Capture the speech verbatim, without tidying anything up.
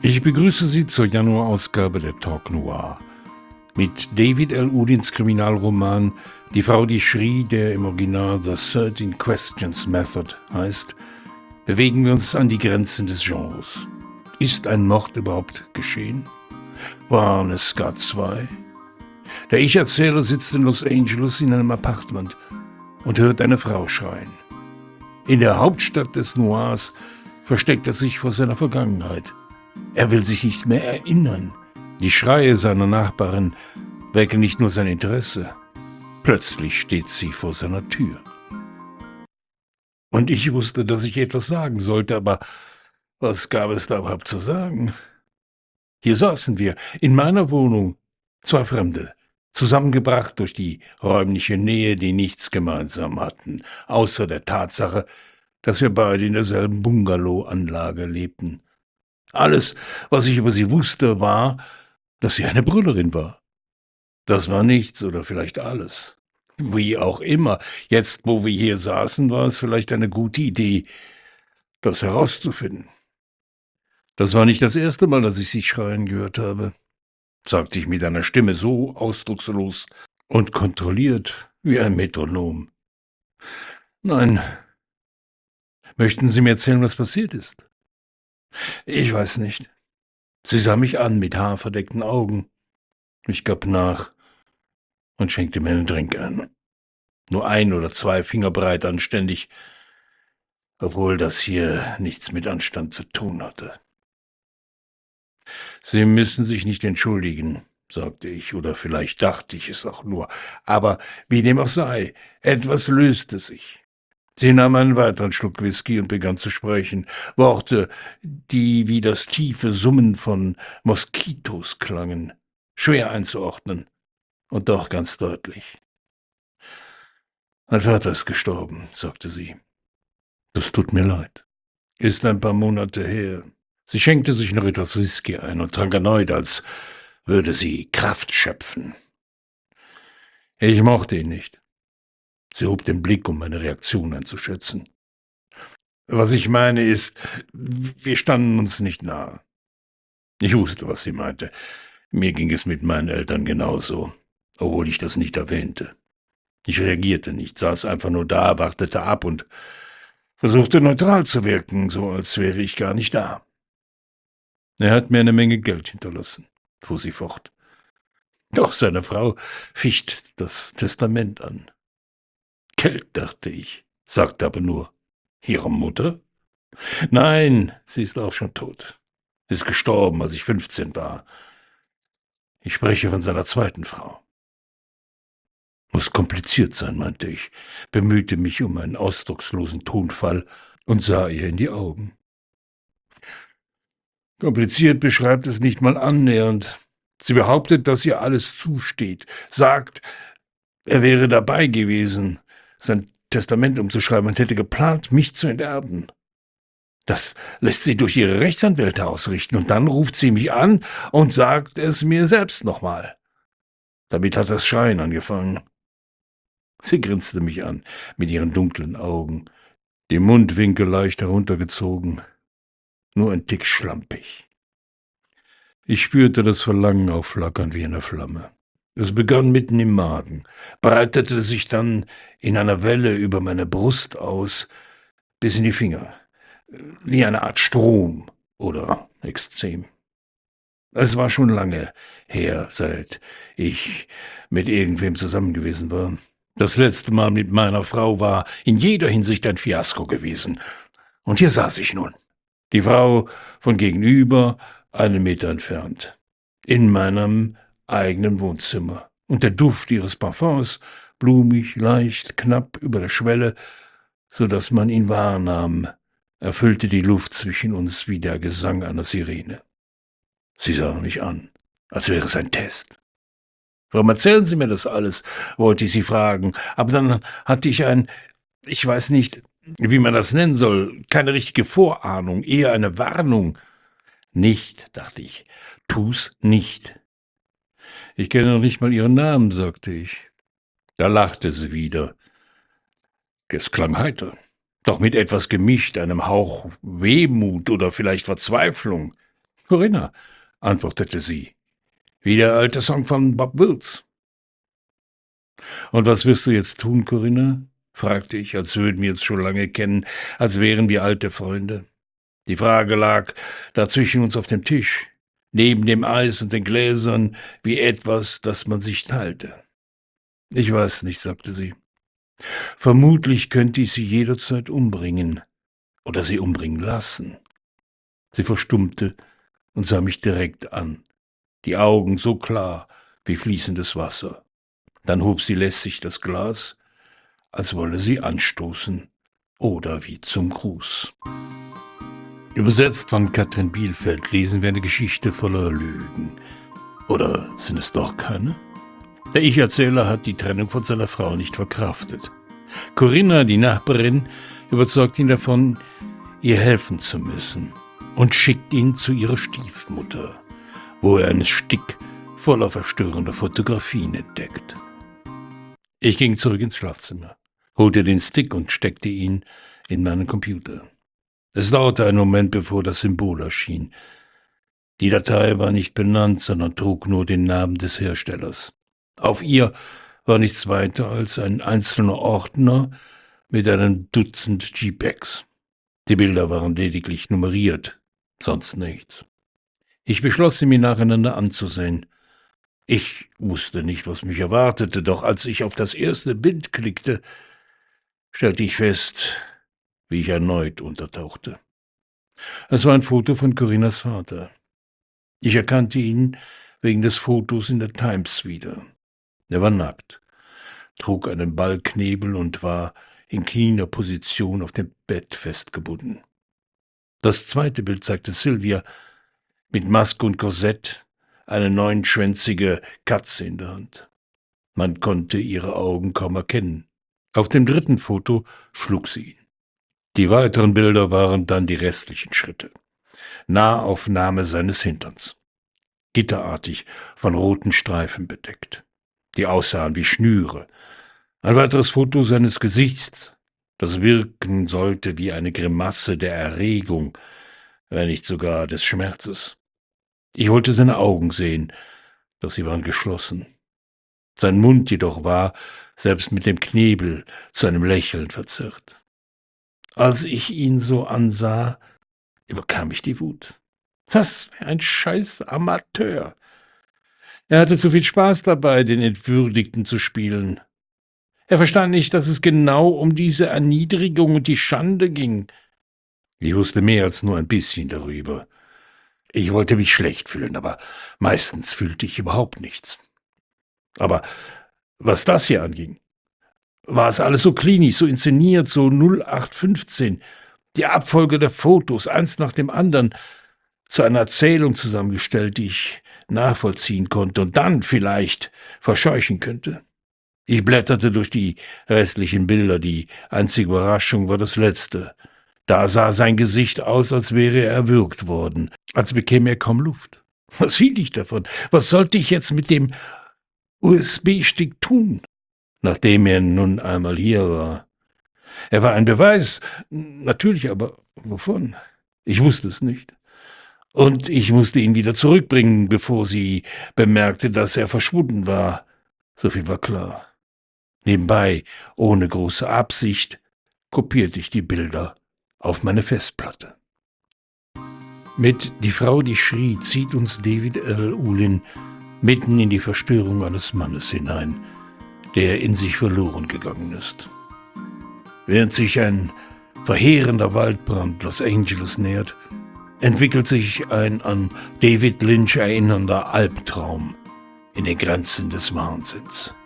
Ich begrüße Sie zur Januarausgabe der Talk Noir. Mit David L. Udins Kriminalroman Die Frau, die schrie, der im Original The thirteen Questions Method heißt, bewegen wir uns an die Grenzen des Genres. Ist ein Mord überhaupt geschehen? Waren es gar zwei? Der Ich-Erzähler sitzt in Los Angeles in einem Appartement und hört eine Frau schreien. In der Hauptstadt des Noirs versteckt er sich vor seiner Vergangenheit. Er will sich nicht mehr erinnern. Die Schreie seiner Nachbarin wecken nicht nur sein Interesse. Plötzlich steht sie vor seiner Tür. Und ich wusste, dass ich etwas sagen sollte, aber was gab es da überhaupt zu sagen? Hier saßen wir, in meiner Wohnung, zwei Fremde, zusammengebracht durch die räumliche Nähe, die nichts gemeinsam hatten, außer der Tatsache, dass wir beide in derselben Bungalow-Anlage lebten. Alles, was ich über sie wusste, war, dass sie eine Brüllerin war. Das war nichts oder vielleicht alles. Wie auch immer, jetzt, wo wir hier saßen, war es vielleicht eine gute Idee, das herauszufinden. Das war nicht das erste Mal, dass ich sie schreien gehört habe, sagte ich mit einer Stimme so ausdruckslos und kontrolliert wie ein Metronom. Nein. Möchten Sie mir erzählen, was passiert ist? Ich weiß nicht. Sie sah mich an mit haarverdeckten Augen. Ich gab nach und schenkte mir einen Drink ein. Nur ein oder zwei Finger breit anständig, obwohl das hier nichts mit Anstand zu tun hatte. Sie müssen sich nicht entschuldigen, sagte ich, oder vielleicht dachte ich es auch nur. Aber wie dem auch sei, etwas löste sich. Sie nahm einen weiteren Schluck Whisky und begann zu sprechen. Worte, die wie das tiefe Summen von Moskitos klangen, schwer einzuordnen und doch ganz deutlich. Mein Vater ist gestorben, sagte sie. Das tut mir leid. Ist ein paar Monate her. Sie schenkte sich noch etwas Whisky ein und trank erneut, als würde sie Kraft schöpfen. Ich mochte ihn nicht. Sie hob den Blick, um meine Reaktion einzuschätzen. Was ich meine ist, wir standen uns nicht nahe. Ich wusste, was sie meinte. Mir ging es mit meinen Eltern genauso, obwohl ich das nicht erwähnte. Ich reagierte nicht, saß einfach nur da, wartete ab und versuchte neutral zu wirken, so als wäre ich gar nicht da. Er hat mir eine Menge Geld hinterlassen, fuhr sie fort. Doch seine Frau ficht das Testament an. Geld, dachte ich, sagte aber nur, Ihre Mutter? Nein, sie ist auch schon tot. Ist gestorben, als ich fünfzehn war. Ich spreche von seiner zweiten Frau. Muss kompliziert sein, meinte ich, bemühte mich um einen ausdruckslosen Tonfall und sah ihr in die Augen. Kompliziert beschreibt es nicht mal annähernd. Sie behauptet, dass ihr alles zusteht, sagt, er wäre dabei gewesen, sein Testament umzuschreiben und hätte geplant, mich zu enterben. Das lässt sie durch ihre Rechtsanwälte ausrichten, und dann ruft sie mich an und sagt es mir selbst nochmal. Damit hat das Schreien angefangen. Sie grinste mich an mit ihren dunklen Augen, die Mundwinkel leicht heruntergezogen, nur ein Tick schlampig. Ich spürte das Verlangen aufflackern wie eine Flamme. Es begann mitten im Magen, breitete sich dann in einer Welle über meine Brust aus, bis in die Finger, wie eine Art Strom oder Ekzem. Es war schon lange her, seit ich mit irgendwem zusammen gewesen war. Das letzte Mal mit meiner Frau war in jeder Hinsicht ein Fiasko gewesen. Und hier saß ich nun, die Frau von gegenüber, einen Meter entfernt, in meinem eigenen Wohnzimmer, und der Duft ihres Parfums, blumig, leicht, knapp über der Schwelle, so dass man ihn wahrnahm, erfüllte die Luft zwischen uns wie der Gesang einer Sirene. Sie sah mich an, als wäre es ein Test. Warum erzählen Sie mir das alles, wollte ich sie fragen, aber dann hatte ich ein, ich weiß nicht, wie man das nennen soll, keine richtige Vorahnung, eher eine Warnung. Nicht, dachte ich, tu's nicht. Ich kenne noch nicht mal Ihren Namen, sagte ich. Da lachte sie wieder. Es klang heiter, doch mit etwas gemischt, einem Hauch Wehmut oder vielleicht Verzweiflung. Corinna, antwortete sie, wie der alte Song von Bob Wills. Und was wirst du jetzt tun, Corinna? Fragte ich, als würden wir uns schon lange kennen, als wären wir alte Freunde. Die Frage lag da zwischen uns auf dem Tisch, neben dem Eis und den Gläsern, wie etwas, das man sich teilte. Ich weiß nicht, sagte sie. Vermutlich könnte ich sie jederzeit umbringen oder sie umbringen lassen. Sie verstummte und sah mich direkt an, die Augen so klar wie fließendes Wasser. Dann hob sie lässig das Glas, als wolle sie anstoßen oder wie zum Gruß. Übersetzt von Katrin Bielfeld lesen wir eine Geschichte voller Lügen. Oder sind es doch keine? Der Ich-Erzähler hat die Trennung von seiner Frau nicht verkraftet. Corinna, die Nachbarin, überzeugt ihn davon, ihr helfen zu müssen und schickt ihn zu ihrer Stiefmutter, wo er einen Stick voller verstörender Fotografien entdeckt. Ich ging zurück ins Schlafzimmer, holte den Stick und steckte ihn in meinen Computer. Es dauerte einen Moment, bevor das Symbol erschien. Die Datei war nicht benannt, sondern trug nur den Namen des Herstellers. Auf ihr war nichts weiter als ein einzelner Ordner mit einem Dutzend JPEGs. Die Bilder waren lediglich nummeriert, sonst nichts. Ich beschloss, sie mir nacheinander anzusehen. Ich wusste nicht, was mich erwartete, doch als ich auf das erste Bild klickte, stellte ich fest, wie ich erneut untertauchte. Es war ein Foto von Corinnas Vater. Ich erkannte ihn wegen des Fotos in der Times wieder. Er war nackt, trug einen Ballknebel und war in kniender Position auf dem Bett festgebunden. Das zweite Bild zeigte Sylvia mit Maske und Korsett, eine neunschwänzige Katze in der Hand. Man konnte ihre Augen kaum erkennen. Auf dem dritten Foto schlug sie ihn. Die weiteren Bilder waren dann die restlichen Schritte. Nahaufnahme seines Hinterns, gitterartig von roten Streifen bedeckt, die aussahen wie Schnüre. Ein weiteres Foto seines Gesichts, das wirken sollte wie eine Grimasse der Erregung, wenn nicht sogar des Schmerzes. Ich wollte seine Augen sehen, doch sie waren geschlossen. Sein Mund jedoch war, selbst mit dem Knebel, zu einem Lächeln verzerrt. Als ich ihn so ansah, überkam mich die Wut. Was für ein scheiß Amateur! Er hatte zu viel Spaß dabei, den Entwürdigten zu spielen. Er verstand nicht, dass es genau um diese Erniedrigung und die Schande ging. Ich wusste mehr als nur ein bisschen darüber. Ich wollte mich schlecht fühlen, aber meistens fühlte ich überhaupt nichts. Aber was das hier anging, war es alles so klinisch, so inszeniert, so null acht fünfzehn. Die Abfolge der Fotos, eins nach dem anderen, zu einer Erzählung zusammengestellt, die ich nachvollziehen konnte und dann vielleicht verscheuchen könnte. Ich blätterte durch die restlichen Bilder, die einzige Überraschung war das letzte. Da sah sein Gesicht aus, als wäre er erwürgt worden, als bekäme er kaum Luft. Was hielt ich davon? Was sollte ich jetzt mit dem U S B-Stick tun, nachdem er nun einmal hier war? Er war ein Beweis, natürlich, aber wovon? Ich wusste es nicht. Und ich musste ihn wieder zurückbringen, bevor sie bemerkte, dass er verschwunden war. So viel war klar. Nebenbei, ohne große Absicht, kopierte ich die Bilder auf meine Festplatte. Mit Die Frau, die schrie, zieht uns David L. Ulin mitten in die Verstörung eines Mannes hinein, der in sich verloren gegangen ist. Während sich ein verheerender Waldbrand Los Angeles nähert, entwickelt sich ein an David Lynch erinnernder Albtraum in den Grenzen des Wahnsinns.